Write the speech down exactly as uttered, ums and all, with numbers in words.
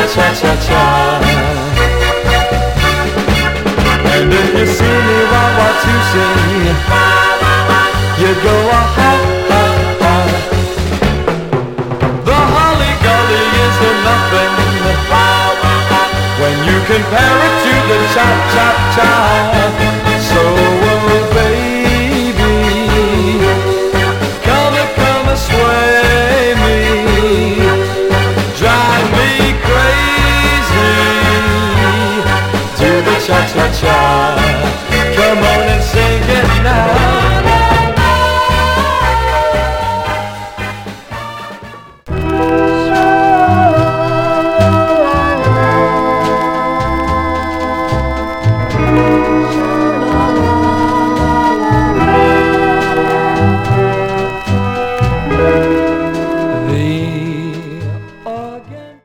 cha-cha-cha. And if you see me wah-wah-tushing, you go ah-ha-ha-ha. The holly golly is a nothing when you compare it to the cha-cha-cha.